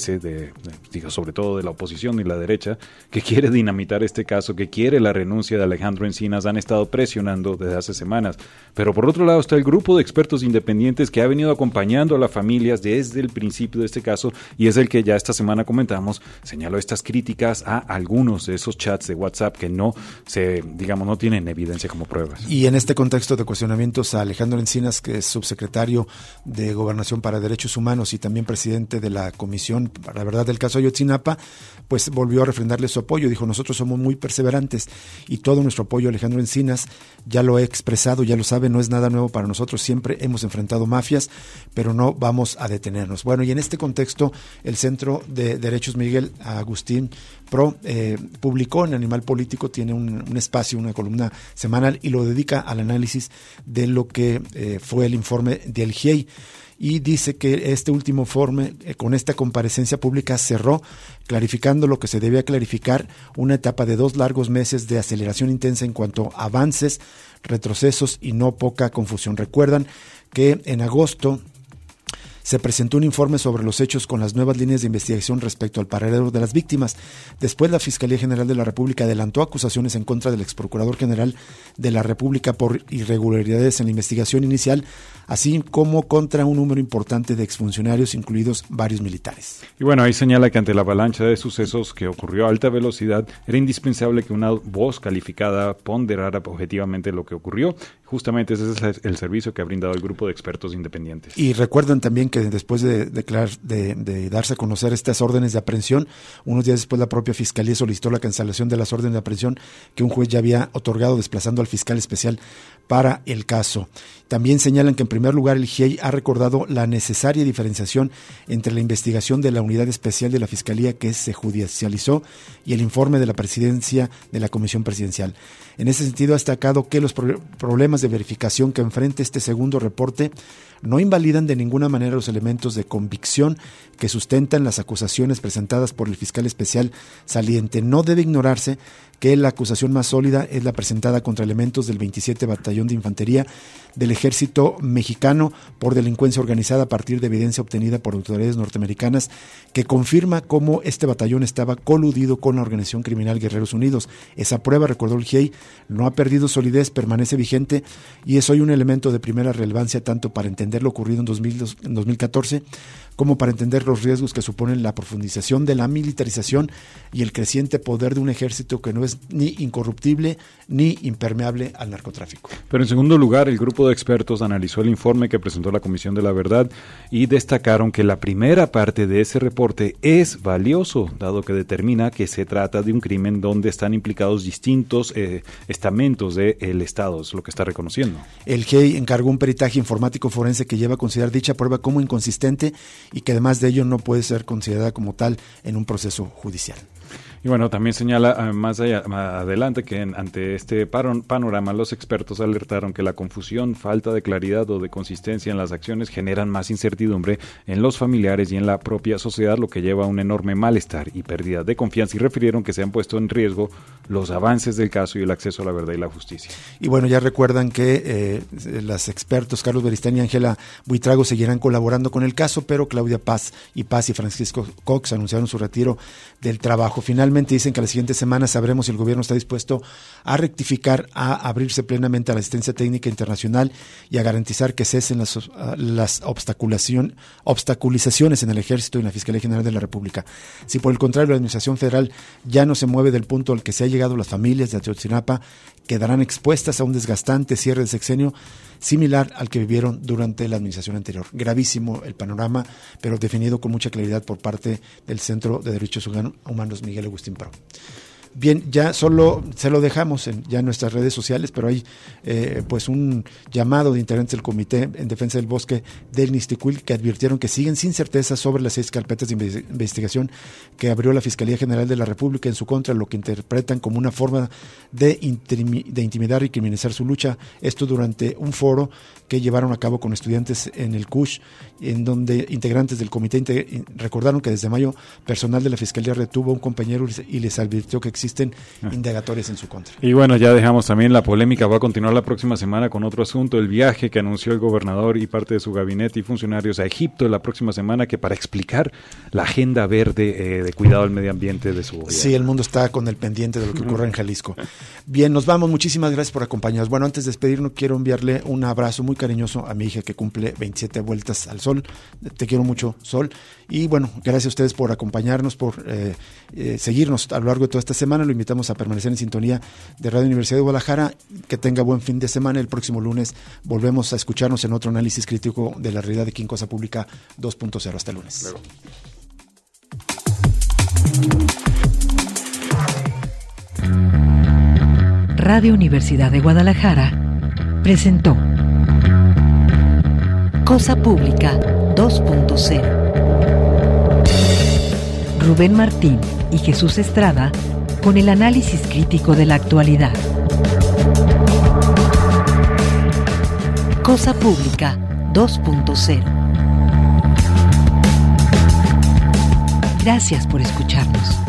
digo, sobre todo de la oposición y la derecha, que quiere dinamitar este caso, que quiere la renuncia de Alejandro Encinas, han estado presionando desde hace semanas. Pero por otro lado está el grupo de expertos independientes que ha venido acompañando a las familias desde el principio de este caso y es el que ya esta semana comentamos, señaló estas críticas a algunos de esos chats de WhatsApp que no tienen evidencia como pruebas. Y en este contexto de cuestionamientos a Alejandro Encinas, que es subsecretario de Gobernación para Derechos Humanos y también presidente de la Comisión para la Verdad del caso Ayotzinapa, pues volvió a refrendarle su apoyo. Dijo, nosotros somos muy perseverantes y todo nuestro apoyo a Alejandro Encinas, ya lo he expresado, ya lo sabe, no es nada nuevo para nosotros, siempre hemos enfrentado mafias, pero no vamos a detenernos. Bueno, y en este contexto, el Centro de Derechos Miguel Agustín Pro publicó en Animal Político, tiene un espacio, una columna semanal y lo dedica al análisis de lo que fue el informe del GIEI. Y dice que este último informe, con esta comparecencia pública, cerró clarificando lo que se debía clarificar, una etapa de 2 largos meses de aceleración intensa en cuanto a avances, retrocesos y no poca confusión. Recuerdan que en agosto se presentó un informe sobre los hechos con las nuevas líneas de investigación respecto al paradero de las víctimas. Después, la Fiscalía General de la República adelantó acusaciones en contra del exprocurador general de la República por irregularidades en la investigación inicial, así como contra un número importante de exfuncionarios, incluidos varios militares. Y bueno, ahí señala que ante la avalancha de sucesos que ocurrió a alta velocidad, era indispensable que una voz calificada ponderara objetivamente lo que ocurrió. Justamente ese es el servicio que ha brindado el grupo de expertos independientes. Y recuerdan también que que después de darse a conocer estas órdenes de aprehensión, unos días después la propia Fiscalía solicitó la cancelación de las órdenes de aprehensión que un juez ya había otorgado, desplazando al fiscal especial para el caso. También señalan que en primer lugar el GIEI ha recordado la necesaria diferenciación entre la investigación de la unidad especial de la Fiscalía que se judicializó y el informe de la presidencia de la Comisión Presidencial. En ese sentido ha destacado que los problemas de verificación que enfrenta este segundo reporte no invalidan de ninguna manera los elementos de convicción que sustentan las acusaciones presentadas por el fiscal especial saliente. No debe ignorarse que la acusación más sólida es la presentada contra elementos del 27 Batallón de Infantería del Ejército Mexicano por delincuencia organizada a partir de evidencia obtenida por autoridades norteamericanas que confirma cómo este batallón estaba coludido con la organización criminal Guerreros Unidos. Esa prueba, recordó el GIEI, no ha perdido solidez, permanece vigente y es hoy un elemento de primera relevancia tanto para entender lo ocurrido en 2014 como para entender los riesgos que suponen la profundización de la militarización y el creciente poder de un ejército que no es ni incorruptible ni impermeable al narcotráfico. Pero en segundo lugar, el grupo de expertos analizó el informe que presentó la Comisión de la Verdad y destacaron que la primera parte de ese reporte es valioso, dado que determina que se trata de un crimen donde están implicados distintos estamentos del Estado, es lo que está reconociendo. El GIEI encargó un peritaje informático forense que lleva a considerar dicha prueba como inconsistente y que además de ello no puede ser considerada como tal en un proceso judicial. Y bueno, también señala más adelante que ante este panorama los expertos alertaron que la confusión, falta de claridad o de consistencia en las acciones generan más incertidumbre en los familiares y en la propia sociedad, lo que lleva a un enorme malestar y pérdida de confianza, y refirieron que se han puesto en riesgo los avances del caso y el acceso a la verdad y la justicia. Y bueno, ya recuerdan que los expertos Carlos Beristain y Ángela Buitrago seguirán colaborando con el caso, pero Claudia Paz y Francisco Cox anunciaron su retiro del trabajo. Finalmente dicen que la siguiente semana sabremos si el gobierno está dispuesto a rectificar, a abrirse plenamente a la asistencia técnica internacional y a garantizar que cesen las obstaculizaciones en el Ejército y en la Fiscalía General de la República. Si por el contrario la Administración Federal ya no se mueve del punto al que se ha llegado, las familias de Ayotzinapa quedarán expuestas a un desgastante cierre de sexenio similar al que vivieron durante la administración anterior. Gravísimo el panorama, pero definido con mucha claridad por parte del Centro de Derechos Humanos Miguel Agustín Pro. Bien, ya solo se lo dejamos ya en nuestras redes sociales, pero hay pues un llamado de integrantes del Comité en Defensa del Bosque del Nistiquil que advirtieron que siguen sin certeza sobre las 6 carpetas de investigación que abrió la Fiscalía General de la República en su contra, lo que interpretan como una forma de intimidar y criminalizar su lucha. Esto durante un foro que llevaron a cabo con estudiantes en el CUSH, en donde integrantes del comité recordaron que desde mayo personal de la Fiscalía retuvo a un compañero y les advirtió que existen indagatorias en su contra. Y bueno, ya dejamos también la polémica, va a continuar la próxima semana con otro asunto, el viaje que anunció el gobernador y parte de su gabinete y funcionarios a Egipto la próxima semana, que para explicar la agenda verde de cuidado del medio ambiente de su gobierno. Sí, el mundo está con el pendiente de lo que ocurre en Jalisco. Bien, nos vamos, muchísimas gracias por acompañarnos. Bueno, antes de despedirnos quiero enviarle un abrazo muy cariñoso a mi hija que cumple 27 vueltas al sol. Te quiero mucho, Sol. Y bueno, gracias a ustedes por acompañarnos, por seguirnos a lo largo de toda esta semana. Lo invitamos a permanecer en sintonía de Radio Universidad de Guadalajara. Que tenga buen fin de semana. El próximo lunes volvemos a escucharnos en otro análisis crítico de la realidad de aquí en Cosa Pública 2.0. Hasta el lunes. Luego. Radio Universidad de Guadalajara presentó Cosa Pública 2.0. Rubén Martín y Jesús Estrada con el análisis crítico de la actualidad. Cosa Pública 2.0. Gracias por escucharnos.